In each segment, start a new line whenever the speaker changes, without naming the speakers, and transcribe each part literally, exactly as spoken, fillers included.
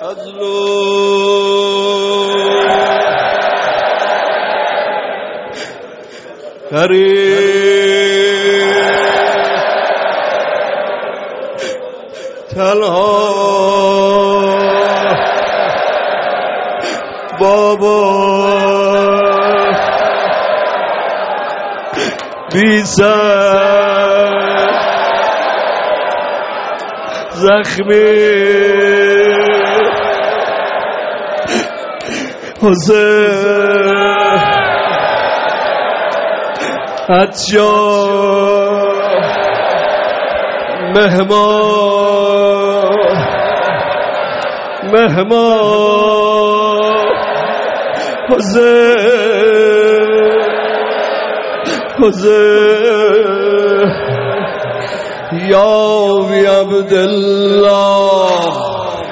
مظلوم غریب تنها بابا بی سر زخمی حسین عطشان مهمان مهمان حسین حسین یا بی عبدالله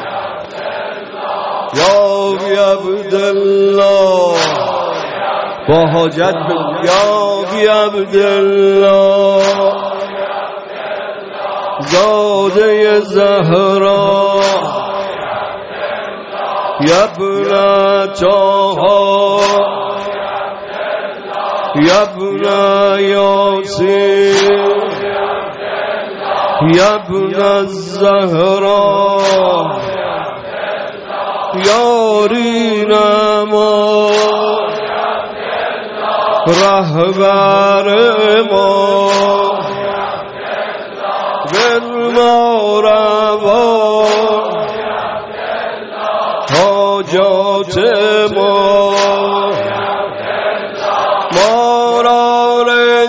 یا بی عبدالله با حاجت بگو یا بی عبدالله زاده زهرا یبن طه یبن یاسین یبن الزهرا یارین ما رهبر ما بالما روا حاجات ما ما را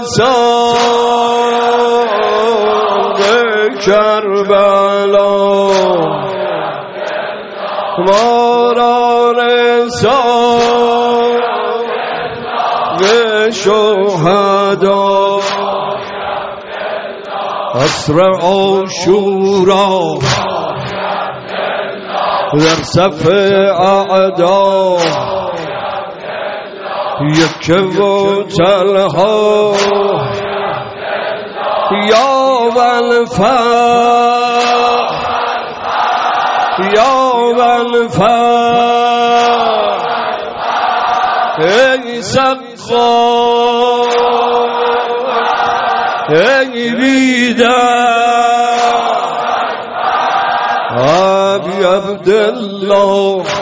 رسان به کربلا ما را رسان به شهدا عصر عاشورا در صف اعدا یک و تلها یا والفا یا والفا ای سقا ای بیدر ابی عبدالله